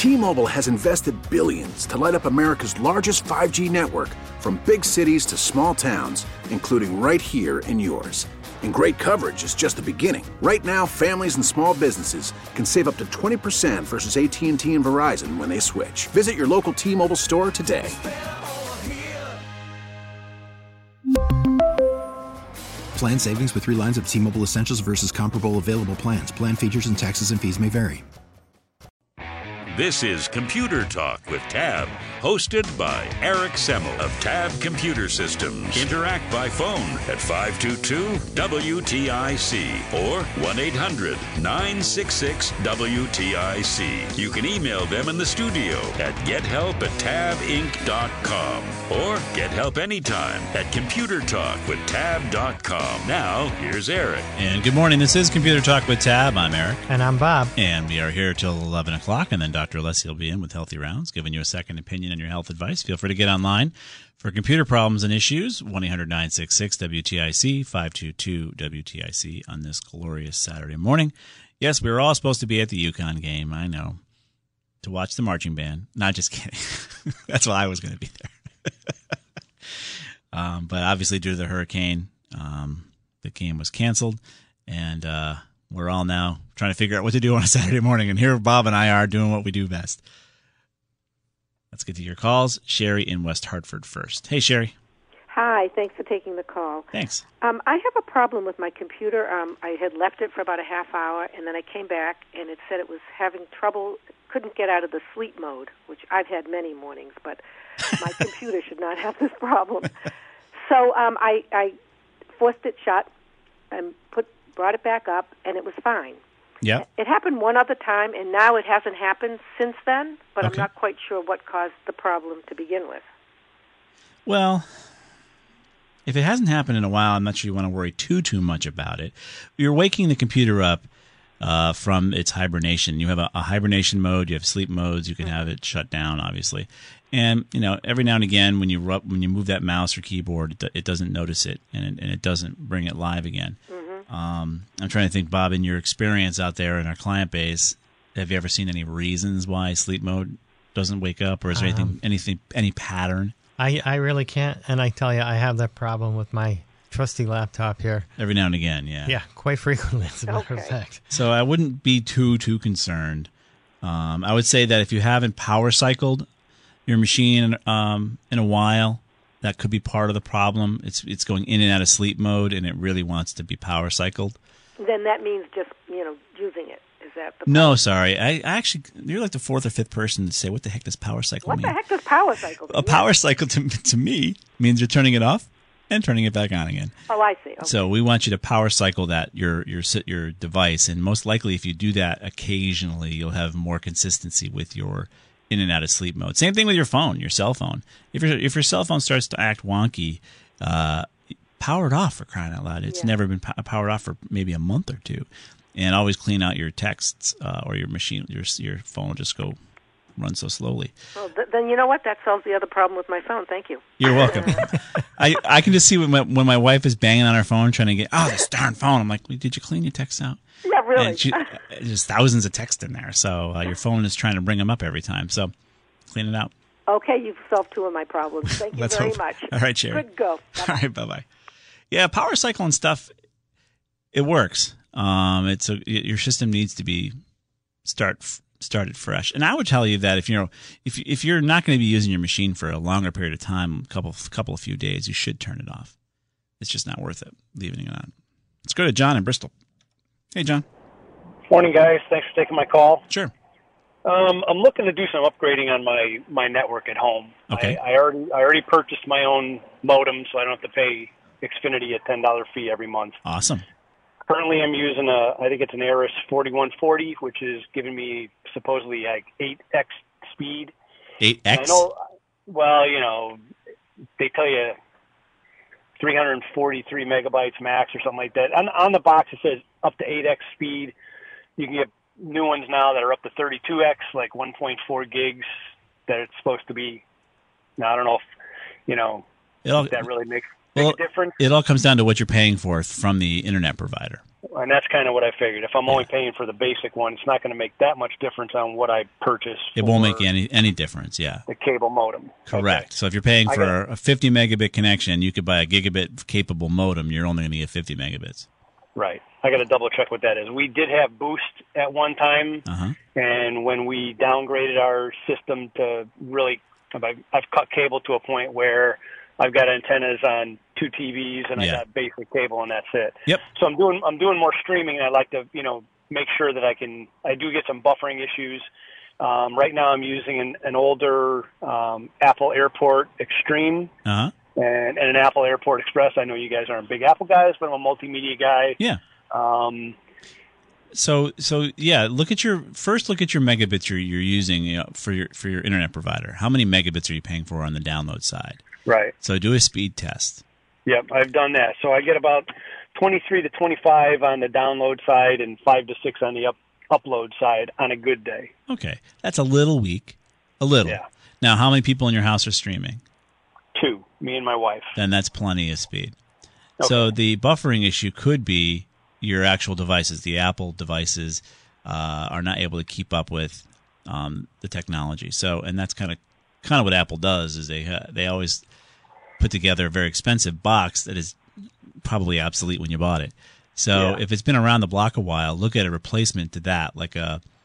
T-Mobile has invested billions to light up America's largest 5G network, from big cities to small towns, including right here in yours. And great coverage is just the beginning. Right now, families and small businesses can save up to 20% versus AT&T and Verizon when they switch. Visit your local T-Mobile store today. Plan savings with 3 lines of T-Mobile Essentials versus comparable available plans. Plan features and taxes and fees may vary. This is Computer Talk with Tab, hosted by Eric Semmel of Tab Computer Systems. Interact by phone at 522-WTIC or 1-800-966-WTIC. You can email them in the studio at gethelp@tabinc.com or get help anytime at computertalkwithtab.com. Now, here's Eric. And good morning. This is Computer Talk with Tab. I'm Eric. And I'm Bob. And we are here till 11 o'clock, and then Dr. Alessi will be in with Healthy Rounds, giving you a second opinion on your health advice. Feel free to get online for computer problems and issues, 1-800-966-WTIC, 522-WTIC on this glorious Saturday morning. Yes, we were all supposed to be at the UConn game, I know, to watch the marching band. Not just kidding. That's why I was going to be there. But obviously, due to the hurricane, the game was canceled, and we're all now trying to figure out what to do on a Saturday morning. And here Bob and I are doing what we do best. Let's get to your calls. Sherry in West Hartford first. Hey, Sherry. Hi. Thanks for taking the call. Thanks. I have a problem with my computer. I had left it for about a half hour, and then I came back, and it said it was having trouble, couldn't get out of the sleep mode, which I've had many mornings, but my computer should not have this problem. So I forced it shut and brought it back up, and it was fine. Yeah. It happened one other time, and now it hasn't happened since then, but Okay. I'm not quite sure what caused the problem to begin with. Well, if it hasn't happened in a while, I'm not sure you want to worry too much about it. You're waking the computer up from its hibernation. You have a hibernation mode, you have sleep modes, you can have it shut down, obviously. And, every now and again when you move that mouse or keyboard, it doesn't notice it, and it doesn't bring it live again. Mm-hmm. I'm trying to think, Bob, in your experience out there in our client base, have you ever seen any reasons why sleep mode doesn't wake up, or is there any pattern? I really can't, and I tell you, I have that problem with my trusty laptop here. Every now and again, yeah. Yeah, quite frequently, as a matter of fact. So I wouldn't be too concerned. I would say that if you haven't power cycled your machine in a while, that could be part of the problem. It's going in and out of sleep mode, and it really wants to be power cycled. Then that means just, using it. Is that the No, sorry. I actually, you're like the fourth or fifth person to say, what the heck does power cycle What mean? the heck does power cycle mean? A power cycle to me means you're turning it off and turning it back on again. Oh, I see. Okay. So we want you to power cycle your device, and most likely if you do that occasionally, you'll have more consistency with your in and out of sleep mode. Same thing with your phone, your cell phone. If your cell phone starts to act wonky, power it off, for crying out loud. It's never been powered off for maybe a month or two. And always clean out your texts or your machine. Your phone will just go run so slowly. Well, then you know what? That solves the other problem with my phone. Thank you. You're welcome. I can just see when my wife is banging on her phone trying to get this darn phone. I'm like, did you clean your texts out? Yeah, really. And there's thousands of texts in there, so your phone is trying to bring them up every time. So clean it out. Okay, you've solved two of my problems. Thank you very much. All right, Sherry. Good go. All right, bye-bye. Yeah, power cycle and stuff, it works. Your system needs to be started fresh. And I would tell you that if you're not going to be using your machine for a longer period of time, couple of few days, you should turn it off. It's just not worth it leaving it on. Let's go to John in Bristol. Hey, John. Morning, guys. Thanks for taking my call. Sure. I'm looking to do some upgrading on my network at home. Okay. I already purchased my own modem, so I don't have to pay Xfinity a $10 fee every month. Awesome. Currently, I'm using I think it's an Aris 4140, which is giving me supposedly like 8x speed. 8x? They tell you 343 megabytes max or something like that. On the box, it says up to 8x speed. You can get new ones now that are up to 32x, like 1.4 gigs that it's supposed to be. Now, I don't know if, if that really makes big difference? It all comes down to what you're paying for from the internet provider. And that's kind of what I figured. If I'm only paying for the basic one, it's not going to make that much difference on what I purchase. It won't make any difference, yeah. The cable modem. Correct. Okay. So if you're paying for a 50 megabit connection, you could buy a gigabit capable modem. You're only going to get 50 megabits. Right. I got to double check what that is. We did have Boost at one time, and when we downgraded our system to really, I've cut cable to a point where I've got antennas on 2 TVs, and I got basic cable, and that's it. Yep. So I'm doing more streaming, and I like to make sure that I do get some buffering issues. Right now I'm using an older Apple Airport Extreme. And an Apple Airport Express. I know you guys aren't big Apple guys, but I'm a multimedia guy. Yeah. So look at your megabits you're using for your internet provider. How many megabits are you paying for on the download side? Right. So do a speed test. Yep, I've done that. So I get about 23 to 25 on the download side and 5 to 6 on the upload side on a good day. Okay, that's a little weak. A little. Yeah. Now, how many people in your house are streaming? 2, me and my wife. Then that's plenty of speed. Okay. So the buffering issue could be your actual devices. The Apple devices are not able to keep up with the technology. So, and that's kind of what Apple does is they always put together a very expensive box that is probably obsolete when you bought it. So if it's been around the block a while, look at a replacement to that, like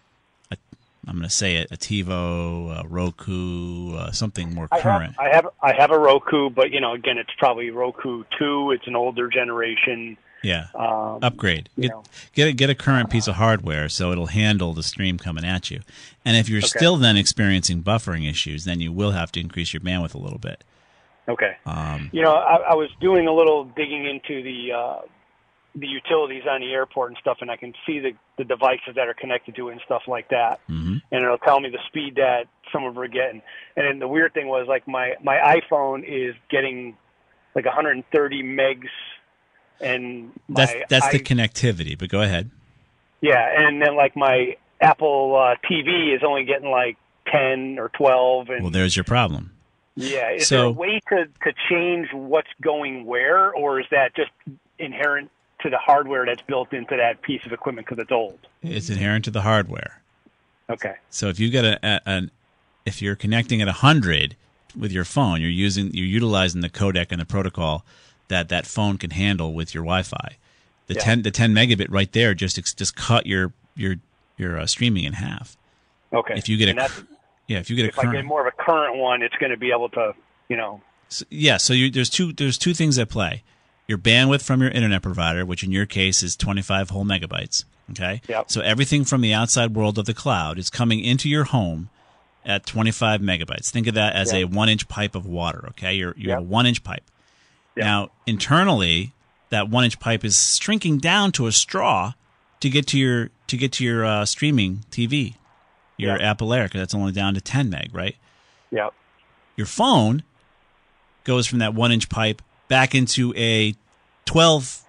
I'm going to say it, a TiVo, a Roku, something more current. I have a Roku, but again, it's probably Roku 2. It's an older generation. Yeah, upgrade. Get a current piece of hardware so it'll handle the stream coming at you. And if you're still then experiencing buffering issues, then you will have to increase your bandwidth a little bit. Okay. I was doing a little digging into the utilities on the airport and stuff, and I can see the devices that are connected to it and stuff like that. And it'll tell me the speed that some of them are getting. And then the weird thing was, like, my iPhone is getting like 130 megs, and that's the connectivity, but go ahead. Yeah, and then like my Apple TV is only getting like 10 or 12. And, well, there's your problem. Yeah. Is there a way to change what's going where, or is that just inherent to the hardware that's built into that piece of equipment because it's old? It's inherent to the hardware. Okay. So if you've got if you're connecting at 100 with your phone, you're utilizing the codec and the protocol that phone can handle with your Wi-Fi. The 10 megabit right there just cut your streaming in half. Okay. If you get if I get more of a current one, it's going to be able to, So there's two things at play. Your bandwidth from your internet provider, which in your case is 25 whole megabytes. Okay. Yep. So everything from the outside world of the cloud is coming into your home at 25 megabytes. Think of that as a 1-inch pipe of water. Okay. You have a 1-inch pipe. Yep. Now internally, that 1-inch pipe is shrinking down to a straw to get to your streaming TV, your Apple Air, because that's only down to 10 meg, right? Yep. Your phone goes from that 1-inch pipe back into a 12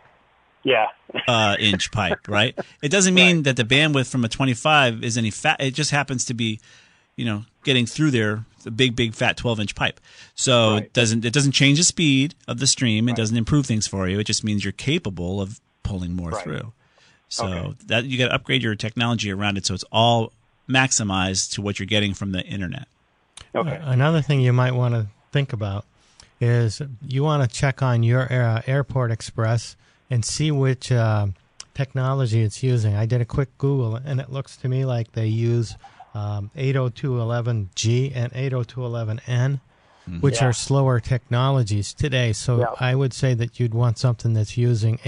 inch pipe, right? It doesn't mean that the bandwidth from a 25 is any fat. It just happens to be, getting through there, the big fat 12-inch pipe. So it doesn't change the speed of the stream. It doesn't improve things for you. It just means you're capable of pulling more through. So that you got to upgrade your technology around it so it's all maximized to what you're getting from the internet. Okay. Another thing you might want to think about is you want to check on your Airport Express and see which technology it's using. I did a quick Google, and it looks to me like they use 802.11g and 802.11n, which are slower technologies today. So I would say that you'd want something that's using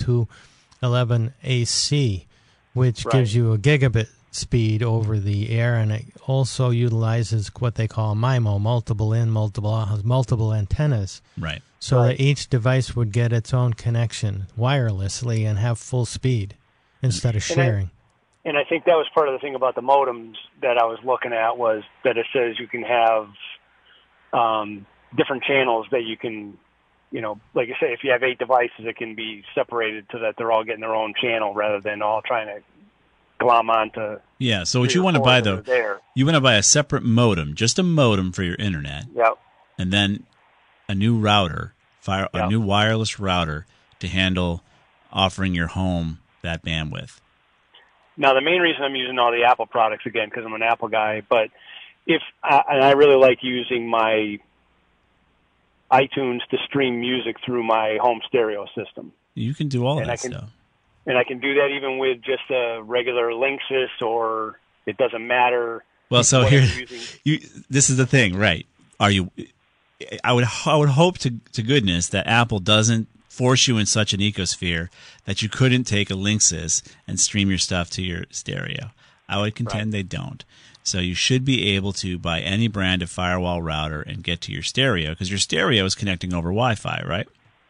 802.11ac, which gives you a gigabit speed over the air, and it also utilizes what they call MIMO, multiple antennas. Right. So that each device would get its own connection wirelessly and have full speed instead of sharing. And I think that was part of the thing about the modems that I was looking at, was that it says you can have different channels that you can, like you say, if you have 8 devices, it can be separated so that they're all getting their own channel rather than all trying to glom onto. Yeah, so what you want to buy, though, you want to buy a separate modem, just a modem for your internet. Yep. And then a new router a new wireless router to handle offering your home that bandwidth. Now, the main reason I'm using all the Apple products, again, because I'm an Apple guy, but and I really like using my iTunes to stream music through my home stereo system. You can do all that stuff. And I can do that even with just a regular Linksys, or it doesn't matter. Well, so here, this is the thing, right? I would hope to goodness that Apple doesn't force you in such an ecosphere that you couldn't take a Linksys and stream your stuff to your stereo. I would contend they don't. So you should be able to buy any brand of firewall router and get to your stereo, because your stereo is connecting over Wi-Fi, right?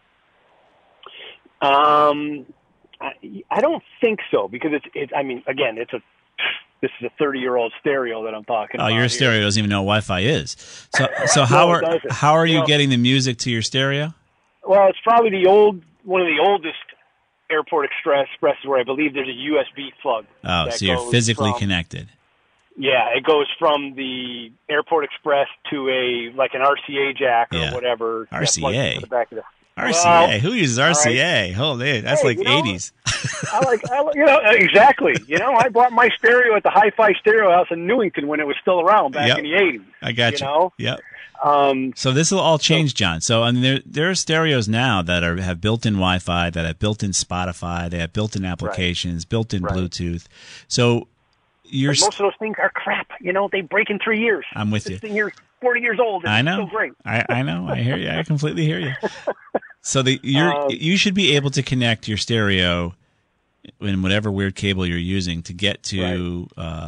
I don't think so, because it's. I mean, again, this is a 30-year-old stereo that I'm talking about. Oh, your stereo doesn't even know what Wi-Fi is. So how are you getting the music to your stereo? Well, it's probably one of the oldest Airport Expresses where I believe there's a USB plug. Oh, so you're physically connected. Yeah, it goes from the Airport Express to an RCA jack or whatever. RCA? RCA? Well, who uses RCA? Right. Holy, that's 80s. Exactly. I bought my stereo at the Hi-Fi Stereo House in Newington when it was still around back in the 80s. I got you. Yep. So this will all change, John. So I mean, there are stereos now that have built-in Wi-Fi, that have built-in Spotify, they have built-in applications, built-in Bluetooth. So most of those things are crap. They break in 3 years. I'm with you. This thing here is 40 years old. And I know. It's so great. I know. I hear you. I completely hear you. So you should be able to connect your stereo in whatever weird cable you're using to get to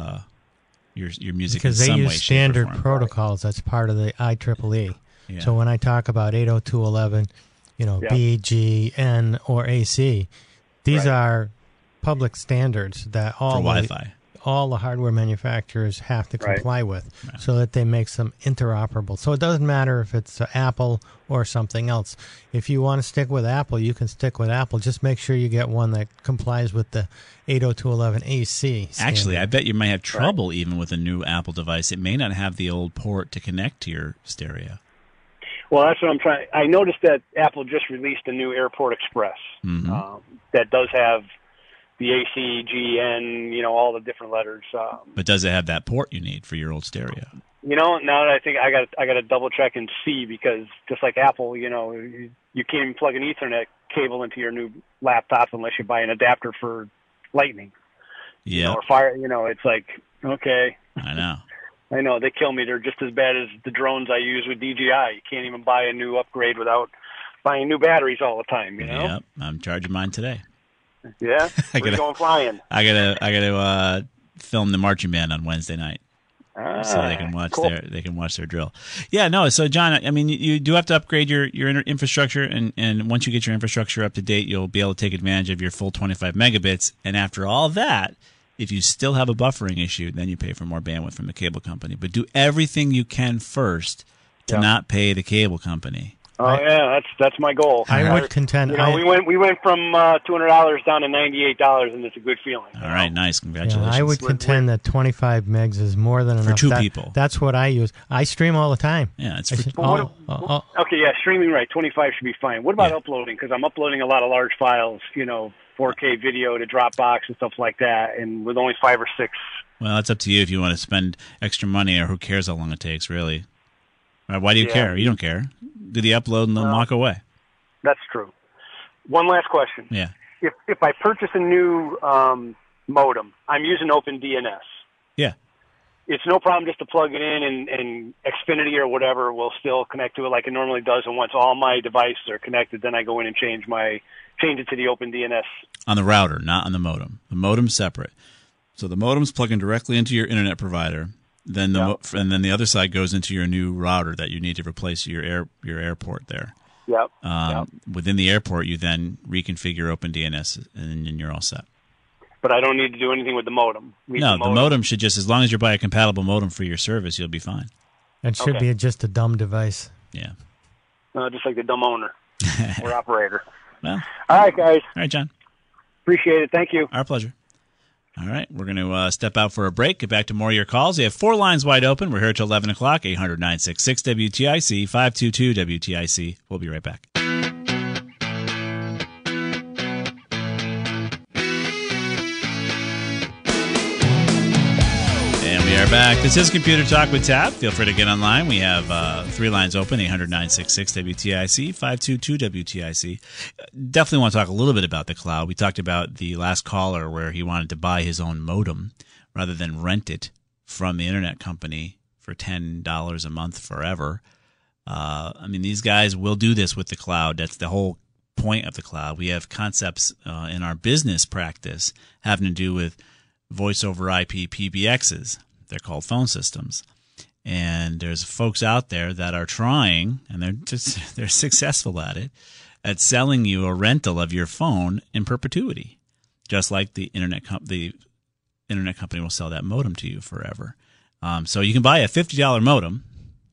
your music, because in some way, they use standard protocols. That's part of the IEEE. Yeah. So when I talk about 802.11, B, G, N, or AC, these are public standards that all Wi-Fi. All the hardware manufacturers have to comply with, so that they make them interoperable. So it doesn't matter if it's Apple or something else. If you want to stick with Apple, you can stick with Apple. Just make sure you get one that complies with the 802.11 AC standard. Actually, I bet you might have trouble even with a new Apple device. It may not have the old port to connect to your stereo. Well, that's what I'm trying. I noticed that Apple just released a new Airport Express that does have the AC, G, N, all the different letters. But does it have that port you need for your old stereo? Now that I think I got to double check and see, because just like Apple, you can't even plug an Ethernet cable into your new laptop unless you buy an adapter for Lightning. Yeah. Or Fire. It's like, okay. I know. I know, they kill me. They're just as bad as the drones I use with DJI. You can't even buy a new upgrade without buying new batteries all the time. Yep, I'm charging mine today. Yeah, we're going flying. I gotta film the marching band on Wednesday night, so they can watch their drill. Yeah, no. So John, I mean, you do have to upgrade your infrastructure, and once you get your infrastructure up to date, you'll be able to take advantage of your full 25 megabits. And after all that, if you still have a buffering issue, then you pay for more bandwidth from the cable company. But do everything you can first to not pay the cable company. Oh yeah, that's my goal. I would contend. We went from $200 down to $98, and it's a good feeling. All right, nice, congratulations. I would contend that 25 megs is more than enough for two people. That's what I use. I stream all the time. Yeah, it's okay. Yeah, streaming, right? 25 should be fine. What about uploading? Because I'm uploading a lot of large files, 4K video to Dropbox and stuff like that, and with only 5 or 6. Well, it's up to you if you want to spend extra money, or who cares how long it takes, really. Why do you care? You don't care. Do the upload and then walk away. That's true. One last question. Yeah. If I purchase a new modem, I'm using OpenDNS. Yeah. It's no problem just to plug it in, and Xfinity or whatever will still connect to it like it normally does. And once all my devices are connected, then I go in and change it to the OpenDNS. On the router, not on the modem. The modem's separate. So the modem's plugging directly into your internet provider. Then and then the other side goes into your new router that you need to replace your airport there. Yep. Within the airport, you then reconfigure OpenDNS, and then you're all set. But I don't need to do anything with the modem. The modem should just, as long as you buy a compatible modem for your service, you'll be fine. It should be just a dumb device. Yeah. Just like the dumb owner or operator. Well. All right, guys. All right, John. Appreciate it. Thank you. Our pleasure. All right, we're going to step out for a break, get back to more of your calls. We have 4 lines wide open. We're here till 11 o'clock, 800-966-WTIC, 522-WTIC. We'll be right back. back. This is Computer Talk with Tab. Feel free to get online. We have 3 lines open, 800-966-WTIC, 522-WTIC. Definitely want to talk a little bit about the cloud. We talked about the last caller where he wanted to buy his own modem rather than rent it from the internet company for $10 a month forever. I mean, these guys will do this with the cloud. That's the whole point of the cloud. We have concepts in our business practice having to do with voice over IP PBXs. They're called phone systems. And there's folks out there that are trying, and they're successful at it, at selling you a rental of your phone in perpetuity, just like the internet company will sell that modem to you forever. So you can buy a $50 modem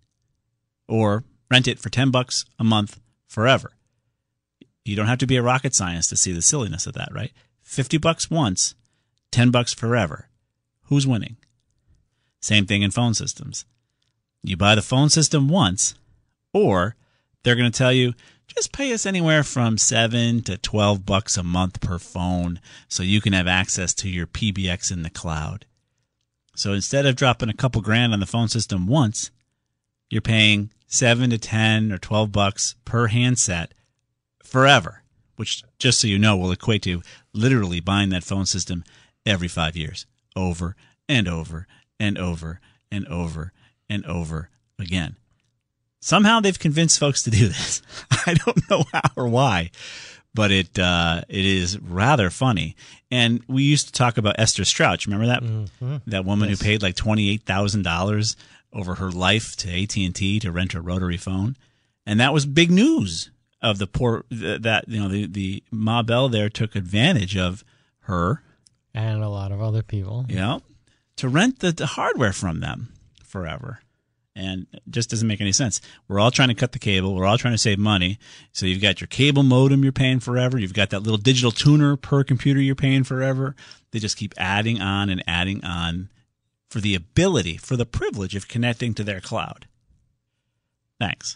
or rent it for $10 a month forever. You don't have to be a rocket scientist to see the silliness of that, right? $50 once, $10 forever. Who's winning? Same thing in phone systems. You buy the phone system once, or they're going to tell you, just pay us anywhere from $7 to $12 a month per phone so you can have access to your PBX in the cloud. So instead of dropping a couple grand on the phone system once, you're paying $7 to $10 or $12 per handset forever, which, just so you know, will equate to literally buying that phone system every 5 years, over and over and over and over and over again. Somehow they've convinced folks to do this. I don't know how or why, but it is rather funny. And we used to talk about Esther Strouch. Remember that? Mm-hmm. That woman who paid like $28,000 over her life to AT&T to rent a rotary phone. And that was big news of the poor, that, you know, the Ma Bell there took advantage of her. And a lot of other people. Yeah. To rent the hardware from them forever. And it just doesn't make any sense. We're all trying to cut the cable. We're all trying to save money. So you've got your cable modem you're paying forever. You've got that little digital tuner per computer you're paying forever. They just keep adding on and adding on for the ability, for the privilege of connecting to their cloud. Thanks.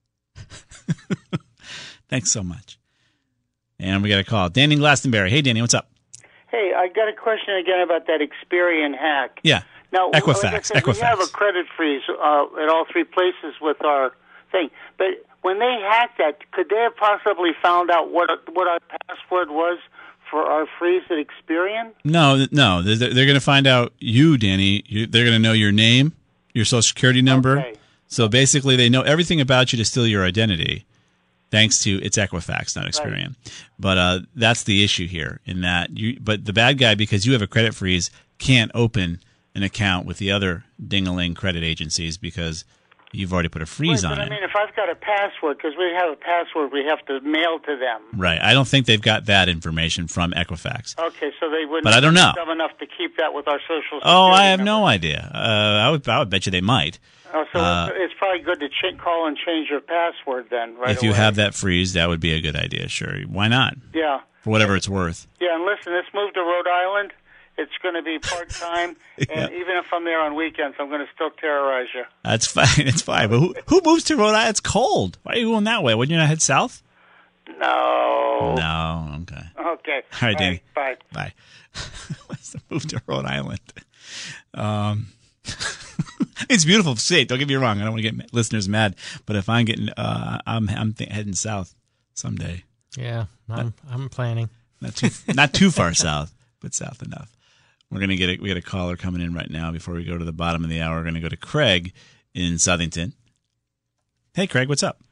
Thanks so much. And we got a call. Danny in Glastonbury. Hey, Danny, what's up? Hey, I got a question again about that Experian hack. Yeah. Now, Equifax. like I said, we have a credit freeze at all 3 places with our thing. But when they hacked that, could they have possibly found out what our password was for our freeze at Experian? No. They're going to find out you, Danny. They're going to know your name, your Social Security number. Okay. So basically, they know everything about you to steal your identity. Thanks to it's Equifax, not Experian. Right. But that's the issue here. In that, but the bad guy, because you have a credit freeze, can't open an account with the other ding-a-ling credit agencies because you've already put a freeze on it. I mean, if I've got a password, because we have a password, we have to mail to them. Right. I don't think they've got that information from Equifax. Okay, so they wouldn't. But I don't know. Dumb enough to keep that with our Social Security. Oh, I have number. no idea. I would bet you they might. Oh, so it's probably good to call and change your password then, right If you away. have that freeze, that would be a good idea, sure. Why not? Yeah. For whatever it's worth. Yeah, and listen, this move to Rhode Island, it's going to be part-time, and even if I'm there on weekends, I'm going to still terrorize you. That's fine. It's fine. But who moves to Rhode Island? It's cold. Why are you going that way? Wouldn't you not head south? No. No. Okay. Okay. All right, Danny. Bye. Bye. What's the move to Rhode Island? It's a beautiful state. Don't get me wrong. I don't want to get listeners mad, but if I'm getting, I'm heading south someday. Yeah, I'm planning. Not too far south, but south enough. We got a caller coming in right now. Before we go to the bottom of the hour, we're going to go to Craig in Southington. Hey, Craig, what's up?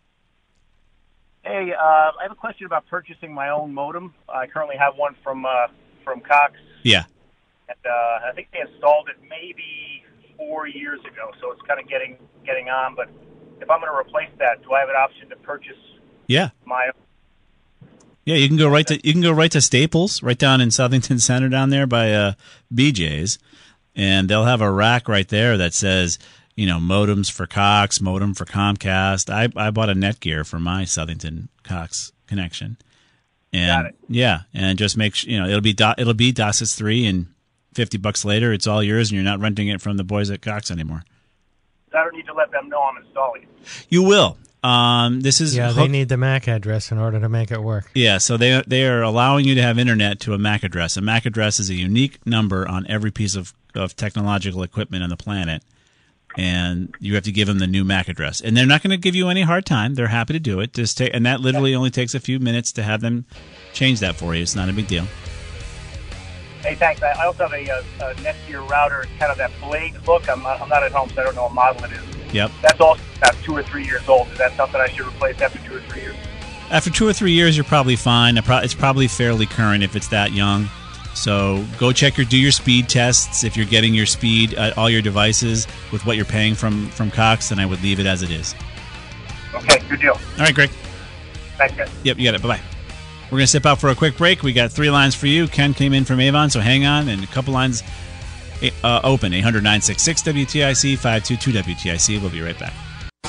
Hey, I have a question about purchasing my own modem. I currently have one from Cox. Yeah. And I think they installed it maybe 4 years ago, so it's kind of getting on. But if I'm going to replace that, do I have an option to purchase? Yeah. My own? Yeah, you can go right to Staples, right down in Southington Center, down there by BJ's, and they'll have a rack right there that says, modems for Cox, modem for Comcast. I bought a Netgear for my Southington Cox connection, and got it. Yeah, and just make sure it'll be DOCSIS 3, and $50 later, it's all yours, and you're not renting it from the boys at Cox anymore. I don't need to let them know I'm installing it. You will. They need the MAC address in order to make it work. Yeah, so they are allowing you to have internet to a MAC address. A MAC address is a unique number on every piece of of technological equipment on the planet, and you have to give them the new MAC address. And they're not going to give you any hard time. They're happy to do it. And that literally only takes a few minutes to have them change that for you. It's not a big deal. Hey, thanks. I also have a Netgear router, kind of that blade look. I'm not at home, so I don't know what model it is. Yep. That's also about 2 or 3 years old. Is that something I should replace after 2 or 3 years? After 2 or 3 years, you're probably fine. It's probably fairly current if it's that young. So go do your speed tests. If you're getting your speed at all your devices with what you're paying from Cox, then I would leave it as it is. Okay, good deal. All right, Greg. Thanks, guys. Yep, you got it. Bye-bye. We're going to step out for a quick break. We got 3 lines for you. Ken came in from Avon, so hang on. And a couple lines open. 800-966-WTIC, 522-WTIC. We'll be right back.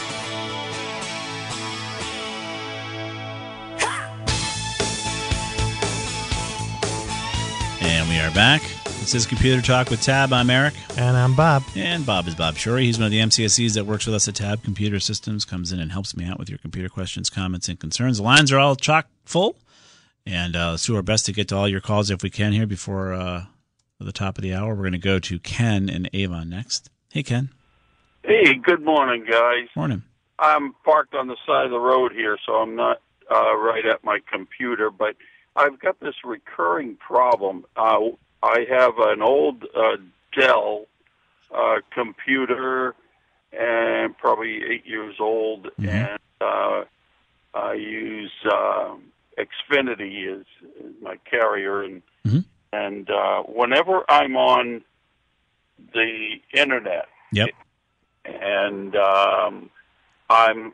And we are back. This is Computer Talk with Tab. I'm Eric. And I'm Bob. And Bob is Bob Shorey. He's one of the MCSEs that works with us at Tab Computer Systems, comes in and helps me out with your computer questions, comments, and concerns. The lines are all chock full, and let's do our best to get to all your calls if we can here before the top of the hour. We're going to go to Ken in Avon next. Hey, Ken. Hey, good morning, guys. Morning. I'm parked on the side of the road here, so I'm not right at my computer, but I've got this recurring problem. I have an old Dell computer, and probably 8 years old, and I use Xfinity as my carrier, and whenever I'm on the internet, and I'm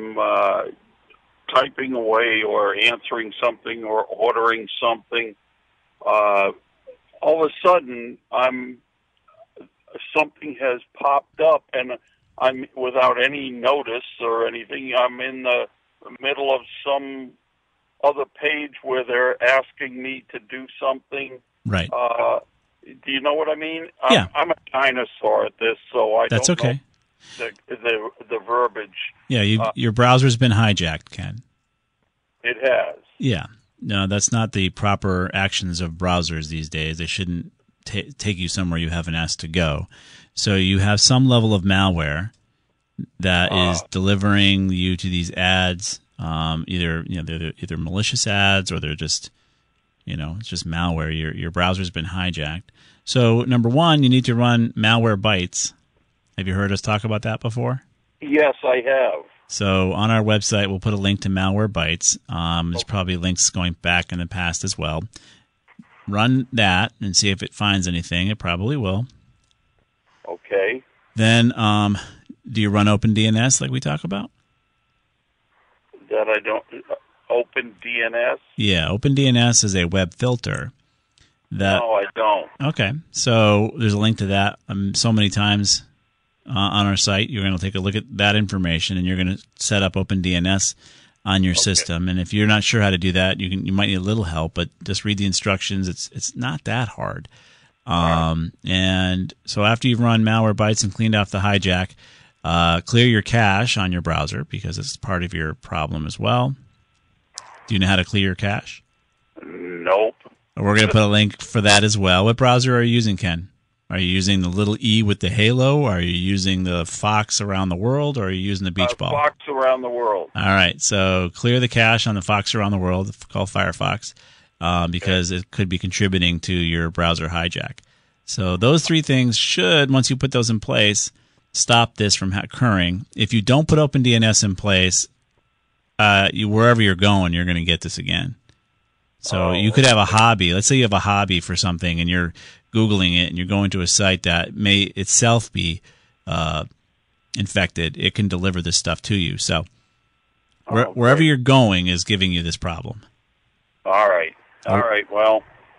typing away or answering something or ordering something, all of a sudden something has popped up, and I'm without any notice or anything. I'm in the middle of some other page where they're asking me to do something. Right. Do you know what I mean? Yeah. I'm a dinosaur at this, so I That's don't okay. know the verbiage. Yeah, your browser's been hijacked, Ken. It has. Yeah. No, that's not the proper actions of browsers these days. They shouldn't take you somewhere you haven't asked to go. So you have some level of malware that is delivering you to these ads. They're either malicious ads or they're just, it's just malware. Your browser's been hijacked. So number one, you need to run Malwarebytes. Have you heard us talk about that before? Yes, I have. So on our website, we'll put a link to Malwarebytes. There's probably links going back in the past as well. Run that and see if it finds anything. It probably will. Okay. Then, do you run OpenDNS like we talk about? That I don't. OpenDNS? Yeah, OpenDNS is a web filter. No, I don't. Okay, so there's a link to that so many times on our site. You're going to take a look at that information, and you're going to set up OpenDNS on your system. And if you're not sure how to do that, you might need a little help, but just read the instructions. It's not that hard. And so after you've run Malwarebytes and cleaned off the hijack, clear your cache on your browser because it's part of your problem as well. Do you know how to clear your cache? Nope. We're going to put a link for that as well. What browser are you using, Ken? Are you using the little E with the halo? Are you using the Fox Around the World? Or are you using the Beach Ball? Fox Around the World. All right. So clear the cache on the Fox Around the World, called Firefox, because it could be contributing to your browser hijack. So those three things should, once you put those in place, stop this from occurring. If you don't put OpenDNS in place, wherever you're going, you're going to get this again. So you could have a hobby. Let's say you have a hobby for something and you're Googling it and you're going to a site that may itself be infected. It can deliver this stuff to you. So wherever you're going is giving you this problem. All right. Well,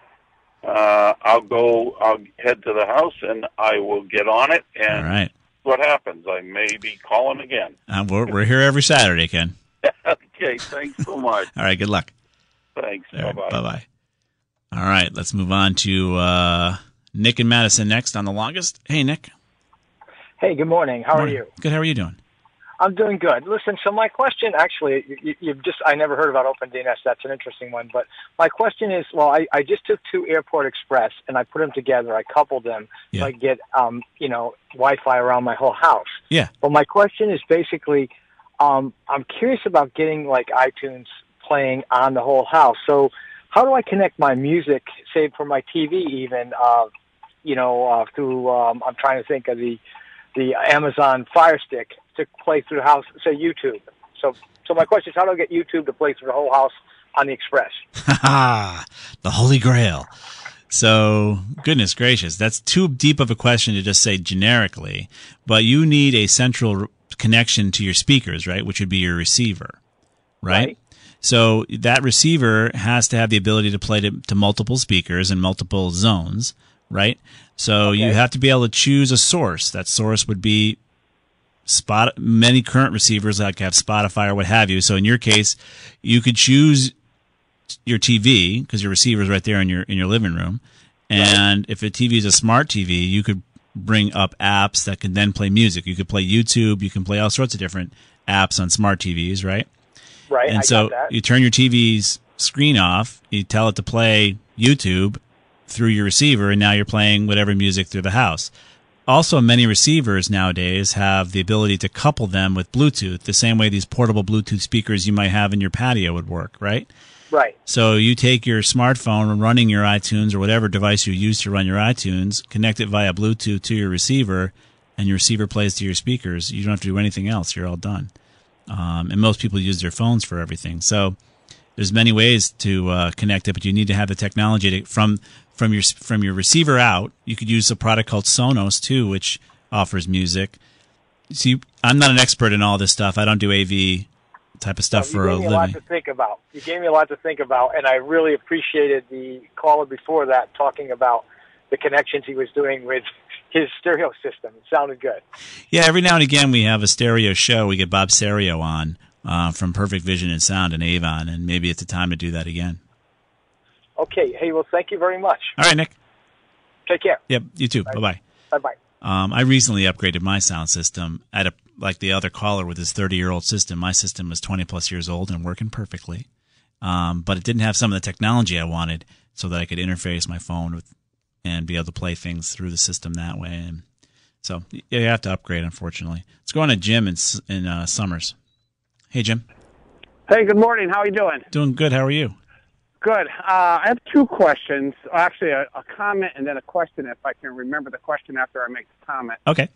I'll head to the house and I will get on it. And all right. What happens? I may be calling again. We're here every Saturday, Ken. Okay. Thanks so much. All right. Good luck. Thanks. Right, bye-bye. Bye-bye. All right, let's move on to Nick and Madison next on the longest. Hey, Nick. Hey, good morning. How are you? Good. How are you doing? I'm doing good. Listen, so my question, actually, I never heard about OpenDNS. That's an interesting one. But my question is, well, I just took two Airport Express and I put them together. I coupled them so I get, Wi-Fi around my whole house. Yeah. But my question is basically, I'm curious about getting like iTunes playing on the whole house. So how do I connect my music, say for my TV even, through, I'm trying to think of the Amazon Fire Stick to play through the house, say YouTube. So my question is, how do I get YouTube to play through the whole house on the Express? The Holy Grail. So, goodness gracious, that's too deep of a question to just say generically, but you need a central connection to your speakers, right, which would be your receiver, right? So that receiver has to have the ability to play to multiple speakers and multiple zones, right? So you have to be able to choose a source. That source would be many current receivers like have Spotify or what have you. So in your case, you could choose your TV because your receiver is right there in your living room. And if a TV is a smart TV, you could bring up apps that can then play music. You could play YouTube. You can play all sorts of different apps on smart TVs, right? Right. And so you turn your TV's screen off. You tell it to play YouTube through your receiver, and now you're playing whatever music through the house. Also, many receivers nowadays have the ability to couple them with Bluetooth, the same way these portable Bluetooth speakers you might have in your patio would work, right? Right. So you take your smartphone and running your iTunes or whatever device you use to run your iTunes, connect it via Bluetooth to your receiver, and your receiver plays to your speakers. You don't have to do anything else. You're all done. And most people use their phones for everything. So there's many ways to connect it, but you need to have the technology from your receiver out. You could use a product called Sonos too, which offers music. See, I'm not an expert in all this stuff. I don't do AV type of stuff for a living. You gave me a lot to think about. You gave me a lot to think about, and I really appreciated the caller before that talking about the connections he was doing with his stereo system. It sounded good. Yeah, every now and again we have a stereo show. We get Bob Stereo on from Perfect Vision and Sound in Avon, and maybe it's the time to do that again. Okay. Hey, well, thank you very much. All right, Nick. Take care. Yep, you too. Bye-bye. Bye-bye. I recently upgraded my sound system like the other caller with his 30-year-old system. My system was 20-plus years old and working perfectly, but it didn't have some of the technology I wanted so that I could interface my phone with and be able to play things through the system that way. And so you have to upgrade, unfortunately. Let's go on to Jim in Summers. Hey, Jim. Hey, good morning. How are you doing? Doing good. How are you? Good. I have two questions. Actually, a comment and then a question if I can remember the question after I make the comment. Okay.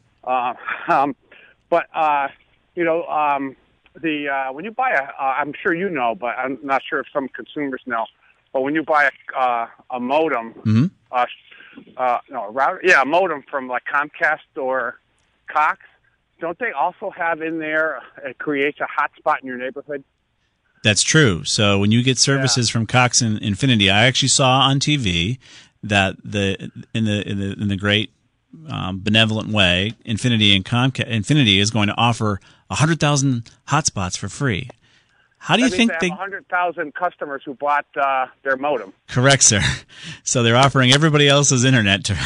When you buy I'm sure you know, but I'm not sure if some consumers know, but when you buy a modem, a router, a modem from like Comcast or Cox, don't they also have in there, it creates a hotspot in your neighborhood? That's true. So when you get services from Cox and Infinity, I actually saw on TV that in the great benevolent way, Infinity is going to offer 100,000 hotspots for free. How do you think they have 100,000 customers who bought their modem? Correct, sir. So they're offering everybody else's internet to.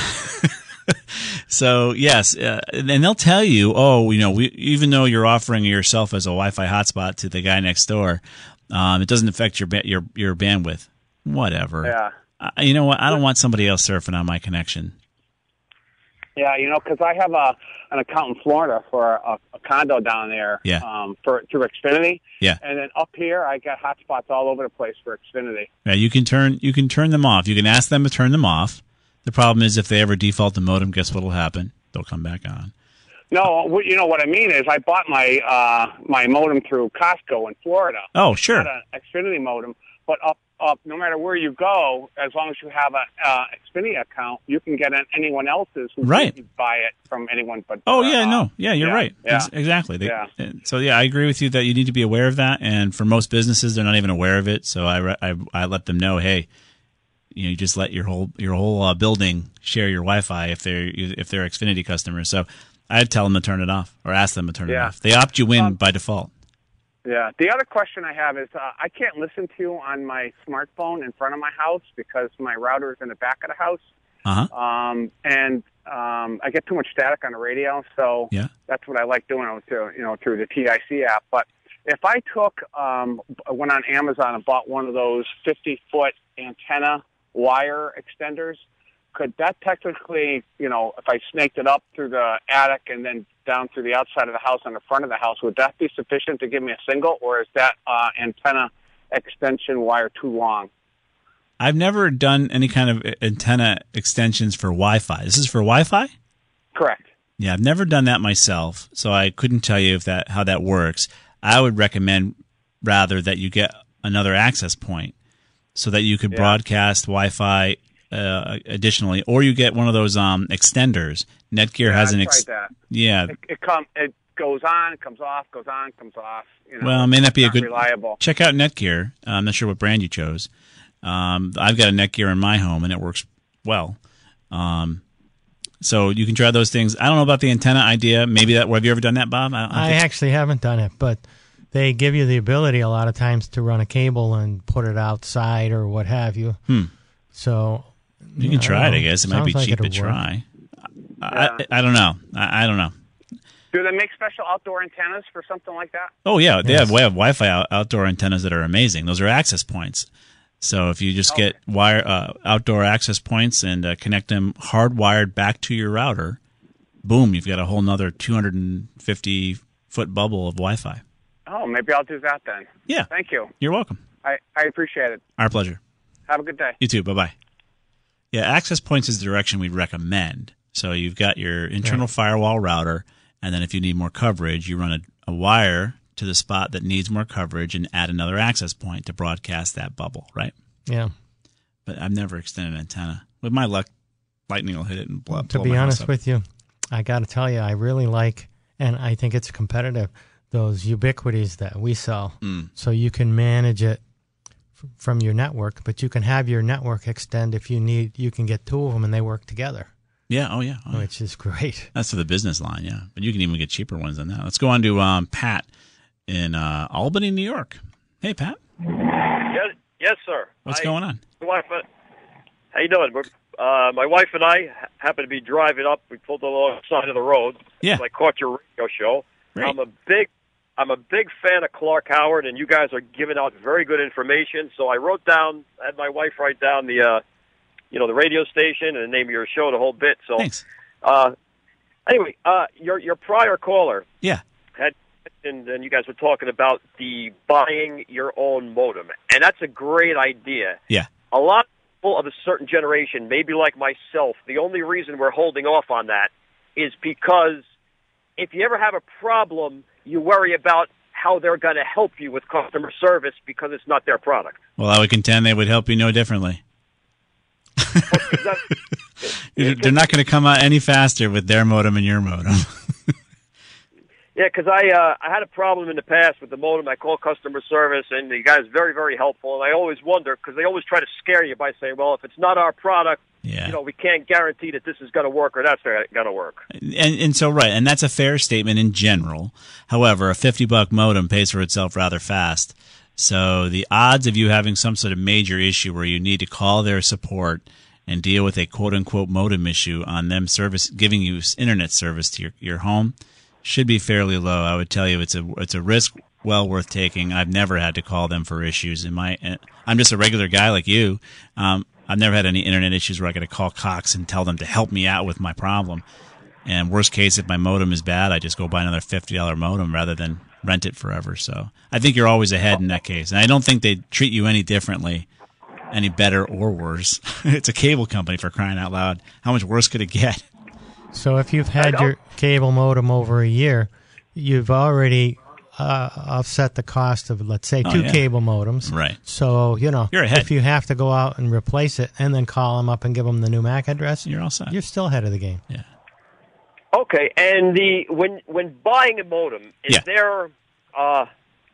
So yes, and they'll tell you, even though you're offering yourself as a Wi-Fi hotspot to the guy next door, it doesn't affect your bandwidth. Whatever. Yeah. You know what? I don't want somebody else surfing on my connection. Yeah, because I have an account in Florida for a condo down there. Yeah. Through Xfinity. Yeah. And then up here, I got hotspots all over the place for Xfinity. Yeah, you can turn them off. You can ask them to turn them off. The problem is if they ever default the modem, guess what will happen? They'll come back on. No, what I mean is I bought my modem through Costco in Florida. Oh, sure. Not an Xfinity modem, but up, no matter where you go, as long as you have an Xfinity account, you can get anyone else's who didn't buy it from anyone but. Oh, you're right. Yeah. Exactly. So, I agree with you that you need to be aware of that, and for most businesses, they're not even aware of it, so I let them know, hey, you just let your whole building share your Wi-Fi if they're Xfinity customers. So I'd tell them to turn it off or ask them to turn it off. They opt you in by default. Yeah. The other question I have is I can't listen to you on my smartphone in front of my house because my router is in the back of the house. Uh-huh. And I get too much static on the radio, so that's what I like doing through the TIC app. But if I went on Amazon and bought one of those 50-foot antenna wire extenders, could that technically, if I snaked it up through the attic and then down through the outside of the house and the front of the house, would that be sufficient to give me a single, or is that antenna extension wire too long? I've never done any kind of antenna extensions for Wi-Fi. This is for Wi-Fi? Correct. Yeah, I've never done that myself, so I couldn't tell you how that works. I would recommend rather that you get another access point so that you could broadcast Wi-Fi additionally, or you get one of those extenders. Netgear has I tried that. Yeah. It goes on, comes off, goes on, comes off. Well, it may not be a good reliable. Check out Netgear. I'm not sure what brand you chose. I've got a Netgear in my home, and it works well. So you can try those things. I don't know about the antenna idea. Maybe that. Have you ever done that, Bob? I actually haven't done it, but they give you the ability a lot of times to run a cable and put it outside or what have you. So you can try it. I guess it might be cheap to try. I don't know. I don't know. Do they make special outdoor antennas for something like that? Oh yeah, they have Wi-Fi outdoor antennas that are amazing. Those are access points. So if you just get outdoor access points and connect them hardwired back to your router, boom, you've got a whole nother 250-foot bubble of Wi-Fi. Oh, maybe I'll do that then. Yeah. Thank you. You're welcome. I appreciate it. Our pleasure. Have a good day. You too. Bye-bye. Yeah, access points is the direction we'd recommend. So you've got your internal firewall router, and then if you need more coverage, you run a wire to the spot that needs more coverage and add another access point to broadcast that bubble, right? Yeah. But I've never extended an antenna. With my luck, lightning will hit it and blow To be honest with you, I got to tell you, I really like, and I think it's competitive, those Ubiquities that we sell. So you can manage it from your network, but you can have your network extend if you need. You can get two of them and they work together. Yeah, which is great. That's for the business line, yeah. But you can even get cheaper ones than that. Let's go on to Pat in Albany, New York. Hey, Pat. Yes, sir. What's going on? How you doing? My wife and I happen to be driving up. We pulled along the side of the road. Yeah. I caught your radio show. Great. I'm a big fan of Clark Howard, and you guys are giving out very good information. So I had my wife write down the radio station and the name of your show, the whole bit. So, thanks. Anyway, your prior caller, had, and you guys were talking about the buying your own modem, and that's a great idea. Yeah, a lot of people of a certain generation, maybe like myself, the only reason we're holding off on that is because if you ever have a problem, you worry about how they're going to help you with customer service because it's not their product. Well, I would contend they would help you no differently. They're not going to come out any faster with their modem and your modem. Yeah, because I had a problem in the past with the modem. I called customer service, and the guy's very, very helpful. And I always wonder, because they always try to scare you by saying, well, if it's not our product, we can't guarantee that this is going to work or that's going to work. And so, right, and that's a fair statement in general. However, a $50 modem pays for itself rather fast. So the odds of you having some sort of major issue where you need to call their support and deal with a quote-unquote modem issue on them giving you internet service to your home should be fairly low. I would tell you it's a risk well worth taking. I've never had to call them for issues. I'm just a regular guy like you. I've never had any internet issues where I got to call Cox and tell them to help me out with my problem. And worst case, if my modem is bad, I just go buy another $50 modem rather than rent it forever. So I think you're always ahead in that case. And I don't think they treat you any differently, any better or worse. It's a cable company, for crying out loud. How much worse could it get? So if you've had your cable modem over a year, you've already offset the cost of, let's say, two cable modems. Right. So, you're ahead. If you have to go out and replace it and then call them up and give them the new MAC address, you're all set. You're still ahead of the game. Yeah. Okay, and when buying a modem, is there I'm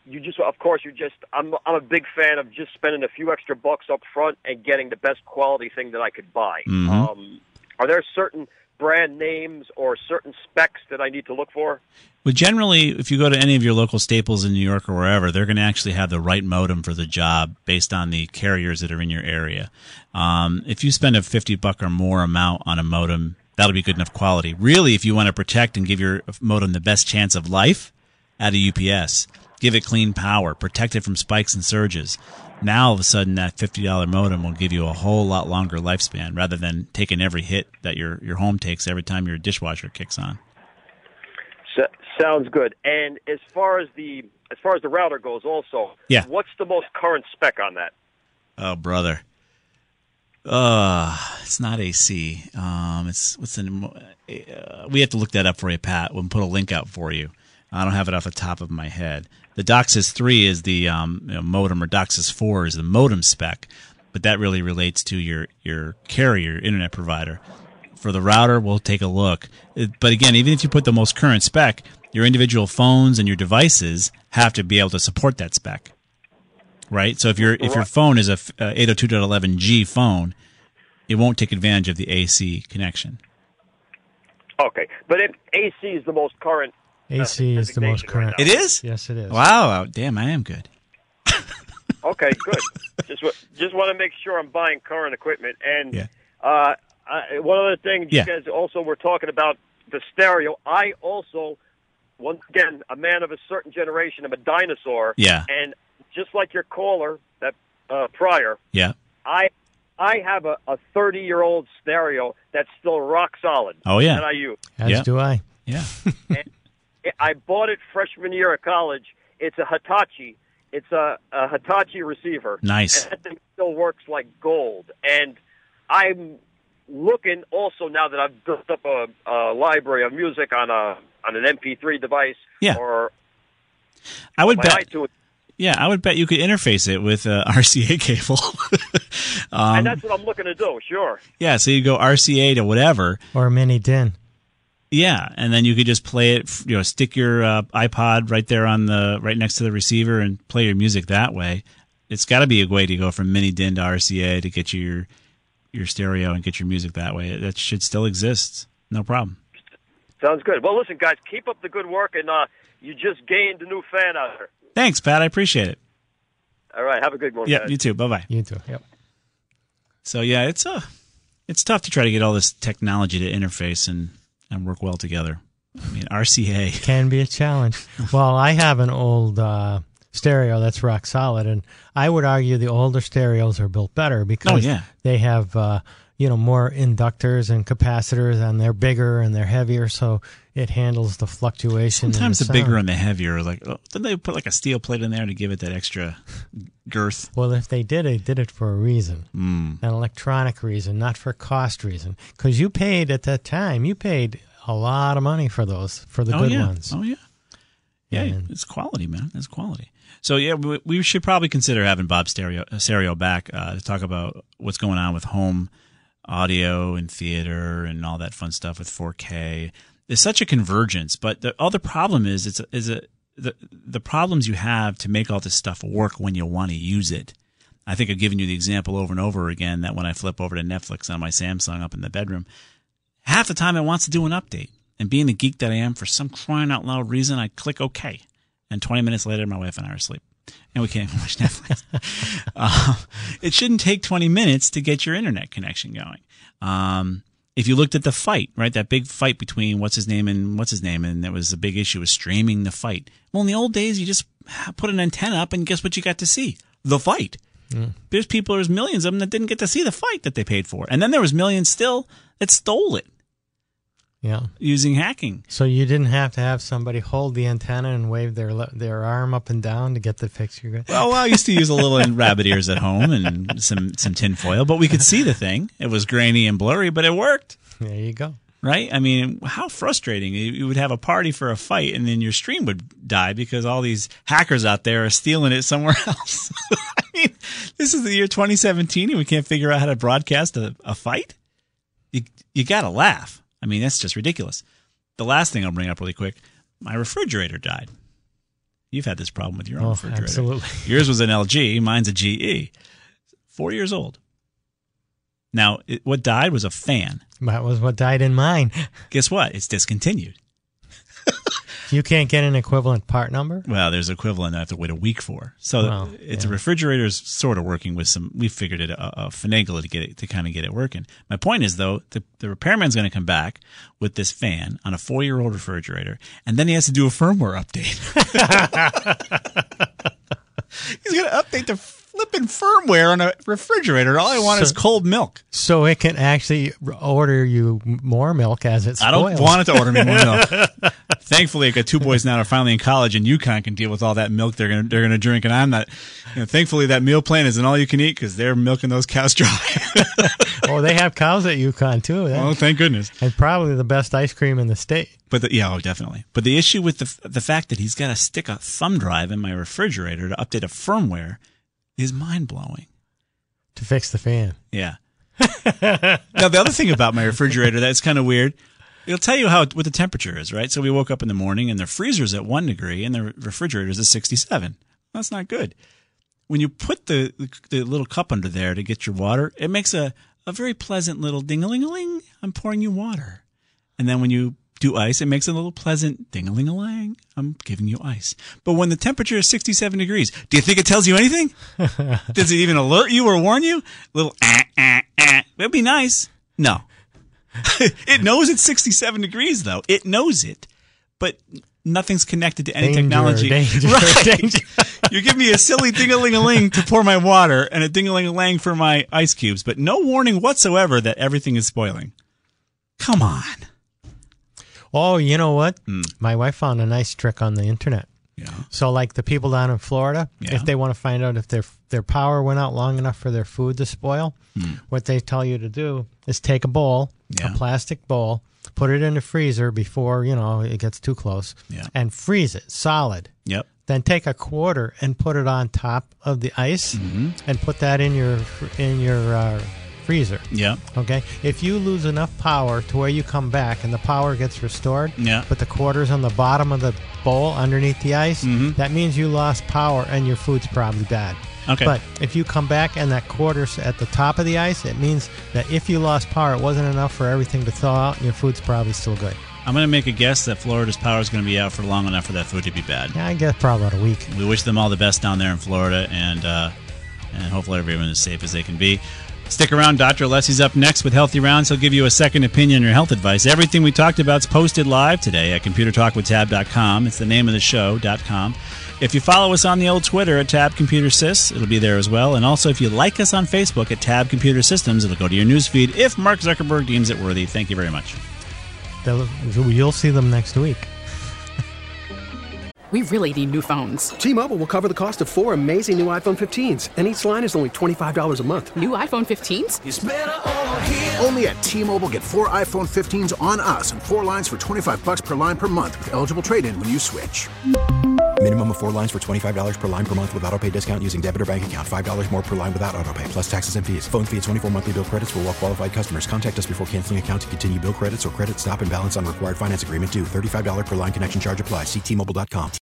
a big fan of just spending a few extra bucks up front and getting the best quality thing that I could buy. Mm-hmm. Are there certain brand names or certain specs that I need to look for? Well, generally, if you go to any of your local Staples in New York or wherever, they're going to actually have the right modem for the job based on the carriers that are in your area. If you spend a $50 or more amount on a modem That'll be good enough quality. Really, if you want to protect and give your modem the best chance of life, add a UPS. Give it clean power. Protect it from spikes and surges. Now, all of a sudden, that $50 modem will give you a whole lot longer lifespan rather than taking every hit that your home takes every time your dishwasher kicks on. Sounds good. And as far as the router goes, also, what's the most current spec on that? Oh, brother. It's not AC. We have to look that up for you, Pat. We'll put a link out for you. I don't have it off the top of my head. The DOCSIS 3 is the modem, or DOCSIS 4 is the modem spec, but that really relates to your carrier, internet provider. For the router, we'll take a look. But again, even if you put the most current spec, your individual phones and your devices have to be able to support that spec, right? So if your phone is a 802.11g phone, it won't take advantage of the AC connection. Okay, but if AC is the most current. AC is the most current. It is? Yes, it is. Wow, damn, I am good. Okay, good. Just want to make sure I'm buying current equipment. And one other thing, you guys also were talking about the stereo. I also, once again, a man of a certain generation, I'm a dinosaur. Yeah. And just like your caller, that prior. Yeah. I have a 30-year-old stereo that's still rock solid. Oh, yeah. That I use. As do I. Yeah. And I bought it freshman year of college. It's a Hitachi. It's a Hitachi receiver. Nice. And that thing still works like gold. And I'm looking also, now that I've built up a library of music on an MP3 device. Yeah. Or I would bet. iTunes. Yeah, I would bet you could interface it with RCA cable. And that's what I'm looking to do. Sure. Yeah, so you go RCA to whatever, or mini DIN. Yeah, and then you could just play it. Stick your iPod right there right next to the receiver and play your music that way. It's got to be a way to go from mini DIN to RCA to get your stereo and get your music that way. That should still exist. No problem. Sounds good. Well, listen, guys, keep up the good work, and you just gained a new fan out there. Thanks, Pat. I appreciate it. All right, have a good one. Yeah, guys. you too. Bye-bye. You too. Yep. So yeah, it's tough to try to get all this technology to interface and work well together. I mean, RCA can be a challenge. Well, I have an old stereo that's rock solid, and I would argue the older stereos are built better because they have more inductors and capacitors, and they're bigger and they're heavier, so it handles the fluctuation. Sometimes the bigger and the heavier, didn't they put like a steel plate in there to give it that extra girth? Well, if they did it for a reason, an electronic reason, not for cost reason. Because you paid at that time, a lot of money for those, for the good ones. Oh, yeah. Yeah, it's quality, man. It's quality. So, yeah, we should probably consider having Bob Stereo back to talk about what's going on with home audio and theater and all that fun stuff with 4K. There's such a convergence, but the other problem is the problems you have to make all this stuff work when you want to use it. I think I've given you the example over and over again that when I flip over to Netflix on my Samsung up in the bedroom, half the time it wants to do an update. And being the geek that I am, for some crying out loud reason, I click OK. And 20 minutes later, my wife and I are asleep. And we can't even watch Netflix. It shouldn't take 20 minutes to get your internet connection going. If you looked at the fight, right, that big fight between what's his name, and there was a big issue with streaming the fight. Well, in the old days, you just put an antenna up, and guess what you got to see? The fight. There's millions of them that didn't get to see the fight that they paid for. And then there was millions still that stole it. Yeah, using hacking. So you didn't have to have somebody hold the antenna and wave their arm up and down to get the picture. Well, I used to use a little rabbit ears at home and some tin foil, but we could see the thing. It was grainy and blurry, but it worked. There you go. Right? I mean, how frustrating. You would have a party for a fight, and then your stream would die because all these hackers out there are stealing it somewhere else. I mean, this is the year 2017, and we can't figure out how to broadcast a fight? You got to laugh. I mean, that's just ridiculous. The last thing I'll bring up really quick, my refrigerator died. You've had this problem with your own refrigerator. Absolutely. Yours was an LG. Mine's a GE. 4 years old. Now, what died was a fan. That was what died in mine. Guess what? It's discontinued. You can't get an equivalent part number? Well, there's equivalent I have to wait a week for. So a refrigerator's sort of working with some. We figured it a finagle to kind of get it working. My point is though, the repairman's going to come back with this fan on a 4-year-old refrigerator, and then he has to do a firmware update. He's going to update the flipping firmware on a refrigerator. All I want is cold milk. So it can actually order you more milk as it spoils. I don't want it to order me more milk. Thankfully, I got 2 boys now that are finally in college, and UConn can deal with all that milk they're gonna drink, and I'm not. Thankfully, that meal plan isn't all you can eat because they're milking those cows dry. Oh, they have cows at UConn too. Oh, thank goodness! And probably the best ice cream in the state. But definitely. But the issue with the fact that he's got to stick a thumb drive in my refrigerator to update a firmware is mind-blowing. To fix the fan. Yeah. Now, the other thing about my refrigerator that's kind of weird, it'll tell you what the temperature is, right? So we woke up in the morning and the freezer's at 1 degree and the refrigerator's at 67. That's not good. When you put the little cup under there to get your water, it makes a very pleasant little ding-a-ling-a-ling, I'm pouring you water. And then when you do ice, it makes a little pleasant ding-a-ling-a-lang, I'm giving you ice. But when the temperature is 67 degrees, do you think it tells you anything? Does it even alert you or warn you? A little it'd be nice. No. It knows it's 67 degrees, though. It knows it. But nothing's connected to any technology. Danger, right. danger. You give me a silly ding-a-ling-a-ling to pour my water and a ding-a-ling-a-lang for my ice cubes, but no warning whatsoever that everything is spoiling. Come on. Oh, you know what? My wife found a nice trick on the internet. Yeah. So like the people down in Florida, if they want to find out if their power went out long enough for their food to spoil, what they tell you to do is take a bowl, a plastic bowl, put it in the freezer before, it gets too close, and freeze it solid. Yep. Then take a quarter and put it on top of the ice and put that in your freezer. Yeah. Okay. If you lose enough power to where you come back and the power gets restored, but the quarter's on the bottom of the bowl underneath the ice, that means you lost power and your food's probably bad. Okay. But if you come back and that quarter's at the top of the ice, it means that if you lost power, it wasn't enough for everything to thaw out and your food's probably still good. I'm going to make a guess that Florida's power is going to be out for long enough for that food to be bad. Yeah, I guess probably about a week. We wish them all the best down there in Florida, and hopefully everyone is as safe as they can be. Stick around. Dr. Alessi's up next with Healthy Rounds. He'll give you a second opinion on your health advice. Everything we talked about is posted live today at ComputerTalkWithTab.com. It's the name of the show.com. If you follow us on the old Twitter at TabComputerSys, it'll be there as well. And also, if you like us on Facebook at Tab Computer Systems, it'll go to your newsfeed if Mark Zuckerberg deems it worthy. Thank you very much. You'll see them next week. We really need new phones. T-Mobile will cover the cost of 4 amazing new iPhone 15s, and each line is only $25 a month. New iPhone 15s? It's better over here. Only at T-Mobile, get 4 iPhone 15s on us and 4 lines for $25 per line per month with eligible trade-in when you switch. Minimum of 4 lines for $25 per line per month with autopay discount using debit or bank account. $5 more per line without autopay, plus taxes and fees. Phone fee at 24 monthly bill credits for well-qualified customers. Contact us before canceling account to continue bill credits or credit stop and balance on required finance agreement due. $35 per line connection charge applies. See T-Mobile.com.